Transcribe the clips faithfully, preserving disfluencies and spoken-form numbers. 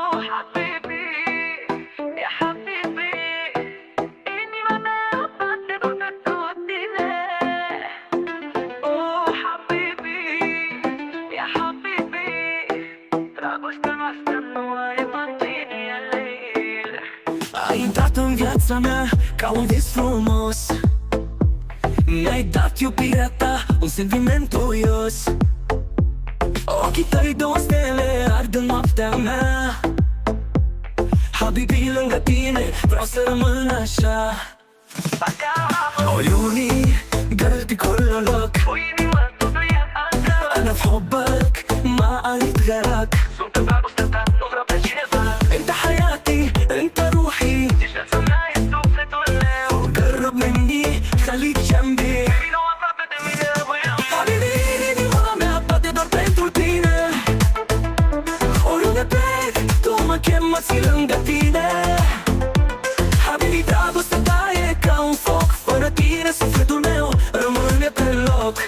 Oh حبيبي يا حبيبي إني ما بحبك وتكوتني. Oh حبيبي يا حبيبي dragostea noastră nu are pătine el. Ai intrat în viața mea ca un vis frumos. Mi-ai dat iubirea ta, un sentiment duios. Ochii tăi două stele ard în noaptea mea. Habibi, lângă tine vreau să rămân așa. عيوني قلبي كله لك وإني ما تضيع أنت. أنا في حبك ما أريد غيرك. صوت dragostea ta nu vreau pe cineva. أنت حياتي أنت روحي. Viața mea e sufletul meu. قرب مني خليك جنبي. Vino aproape de mine, băiat. Habibi, inima mea bate doar pentru tine. Oriunde plec, tu mă chem, mă ții lângă tine. Habibi, dragostea ta e ca un foc. Fără tine sufletul meu rămâne pe loc.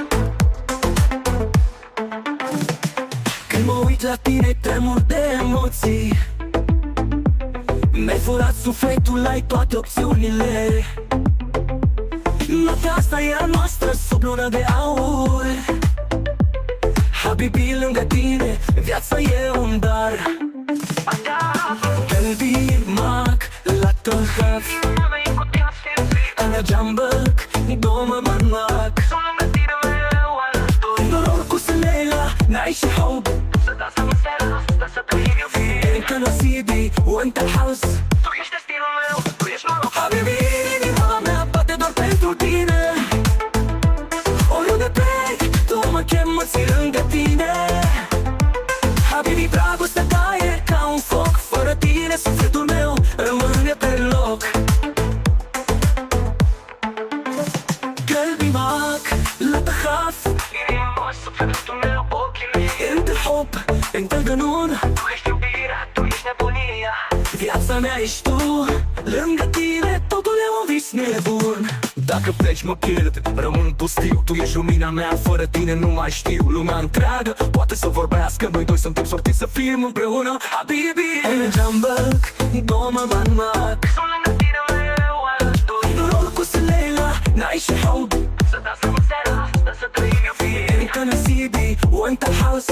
Când mă uit la tine tremur de emoții. Mi-ai furat sufletul, ai toate opțiunile. Noaptea asta e a noastră sub lună de aur. Habibi, lângă tine viața e un dar. قلبي معك لا تخاف. أنا جنبك دوما معك. نرقص الليلة نعيش حب. أنت نصيبي وأنت الحظ. Habibi, inima mea bate doar pentru tine. Oriunde plec, tu mă chem, mă ții lângă tine. Habibi, dragostea ta e ca un foc. Fără tine sufletul meu rămâne pe loc. قلبي معك لا تخاف. انت الحب انت الجنون. Viața mea ești tu, lângă tine totul e un vis nebun. Dacă pleci mă pierd, rămân pustiu. Tu ești lumina mea, fără tine nu mai știu. Lumea întreagă poate să vorbească, noi doi suntem sortiți să fim împreună. Habibi, أنا جنبك دوما معك. نرقص الليلة نعيش حب. أنت نصيبي وأنت الحظ.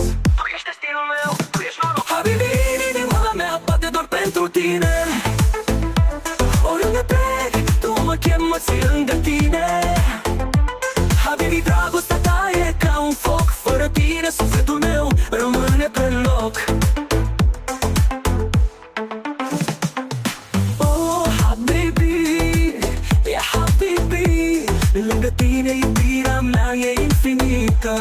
Habibi, inima mea bate doar pentru tine. Oriunde plec, tu mă chem, mă ții lângă tine. Habibi, dragostea ta e ca un foc. Fără tine sufletul meu rămâne pe loc. Oh, habibi, ya habibi, lângă tine iubirea mea e infinită.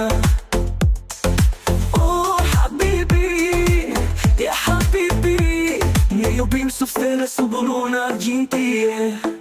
Oh, habibi, ya habibi, ne iubim sub stele, sub o lună argintie.